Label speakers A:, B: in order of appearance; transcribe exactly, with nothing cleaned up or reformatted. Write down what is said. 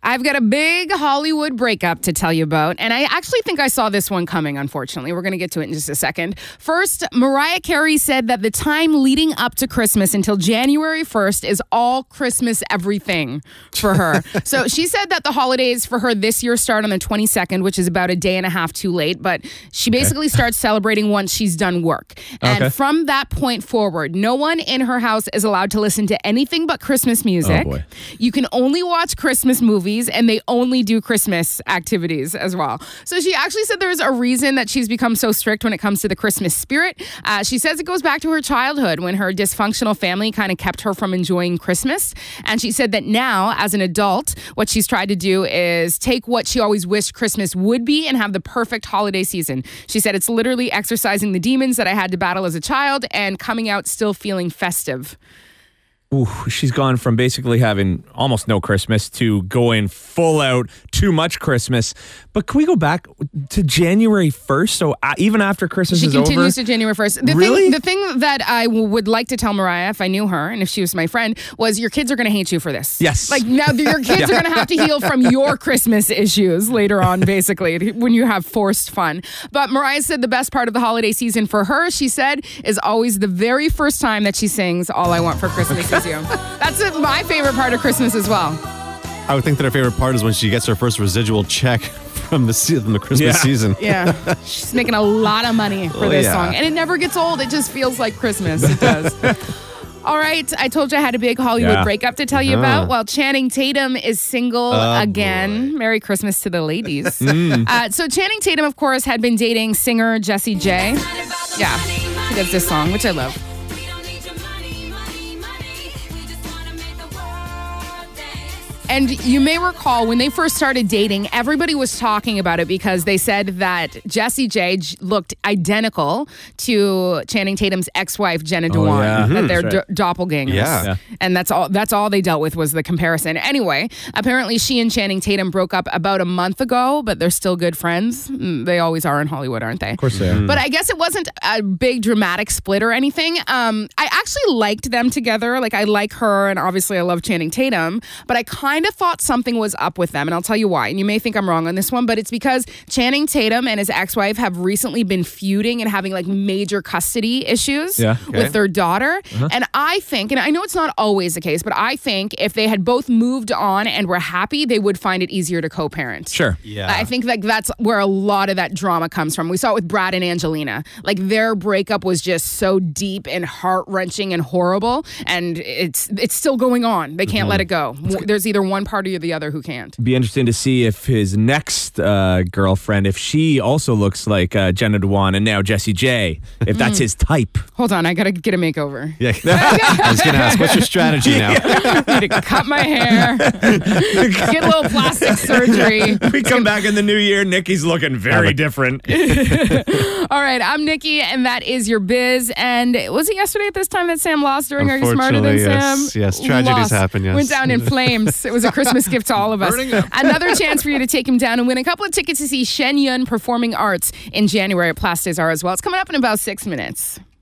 A: I've got a big Hollywood breakup to tell you about, and I actually think I saw this one coming, unfortunately. We're going to get to it in just a second. First, Mariah Carey said that the time leading up to Christmas until January first is all Christmas everything for her. So she said that the holidays for her this year start on the twenty-second, which is about a day and a half too late, but she basically okay. starts celebrating once she's done work. And okay. from that point forward, no one in her house is allowed to listen to anything but Christmas music.
B: Oh boy.
A: You can only watch Christmas movies, and they only do Christmas activities as well. So she actually said there's a reason that she's become so strict when it comes to the Christmas spirit. Uh, she says it goes back to her childhood when her dysfunctional family kind of kept her from enjoying Christmas. And she said that now, as an adult, what she's tried to do is take what she always wished Christmas would be and have the perfect holiday season. She said it's literally exercising the demons that I had to battle as a child and coming out still feeling festive.
B: Ooh, she's gone from basically having almost no Christmas to going full out too much Christmas. But can we go back to January first? So uh, even after Christmas
A: she
B: is over?
A: She continues to January first. The
B: really?
A: Thing, the thing that I w- would like to tell Mariah, if I knew her and if she was my friend, was your kids are going to hate you for this.
B: Yes.
A: Like now your kids yeah. are going to have to heal from your Christmas issues later on, basically, when you have forced fun. But Mariah said the best part of the holiday season for her, she said, is always the very first time that she sings All I Want for Christmas Is You. That's a, my favorite part of Christmas as well.
C: I would think that her favorite part is when she gets her first residual check from the se- from the Christmas
A: yeah.
C: season.
A: Yeah. She's making a lot of money for
C: oh,
A: this
C: yeah.
A: song. And it never gets old. It just feels like Christmas. It does. All right. I told you I had a big Hollywood
B: yeah.
A: breakup to tell you
C: uh-huh.
A: about. Well, Channing Tatum is single
C: oh,
A: again.
C: Boy.
A: Merry Christmas to the ladies.
B: mm.
A: uh, so Channing Tatum, of course, had been dating singer Jessie J. Yeah. He does this song, which I love. And you may recall when they first started dating, everybody was talking about it because they said that Jessie J looked identical to Channing Tatum's ex-wife, Jenna Dewan.
B: Oh, yeah.
A: That
B: mm-hmm.
A: they're
B: right.
A: d- doppelgangers.
C: Yeah. yeah.
A: And that's all That's all they dealt with was the comparison. Anyway, apparently she and Channing Tatum broke up about a month ago, but they're still good friends. They always are in Hollywood, aren't they?
B: Of course they are.
A: But I guess it wasn't a big dramatic split or anything. Um, I actually liked them together. Like, I like her, and obviously I love Channing Tatum, but I kind of thought something was up with them, and I'll tell you why. And you may think I'm wrong on this one, but it's because Channing Tatum and his ex-wife have recently been feuding and having like major custody issues
B: yeah, okay.
A: with their daughter.
B: Uh-huh.
A: And I think, and I know it's not always the case, but I think if they had both moved on and were happy, they would find it easier to co-parent.
B: Sure.
C: Yeah.
A: I think like that's where a lot of that drama comes from. We saw it with Brad and Angelina. Like their breakup was just so deep and heart-wrenching and horrible, and it's it's still going on. They can't mm-hmm. let it go. There's either one party or the other who can't.
B: Be interesting to see if his next uh, girlfriend, if she also looks like uh, Jenna Dewan and now Jessie J, if that's mm. his type.
A: Hold on, I gotta get a makeover.
C: Yeah. I was gonna ask, what's your strategy now?
A: I need to cut my hair, get a little plastic surgery.
B: We come back in the new year, Nikki's looking very a- different.
A: All right, I'm Nikki, and that is your biz. And was it yesterday at this time that Sam lost during Are You Smarter Than
C: yes,
A: Sam?
C: Yes, tragedies
A: lost.
C: happen, yes.
A: Went down in flames. It was a Christmas gift to all of us. Another chance for you to take him down and win a couple of tickets to see Shen Yun Performing Arts in January at Place des Arts as well. It's coming up in about six minutes.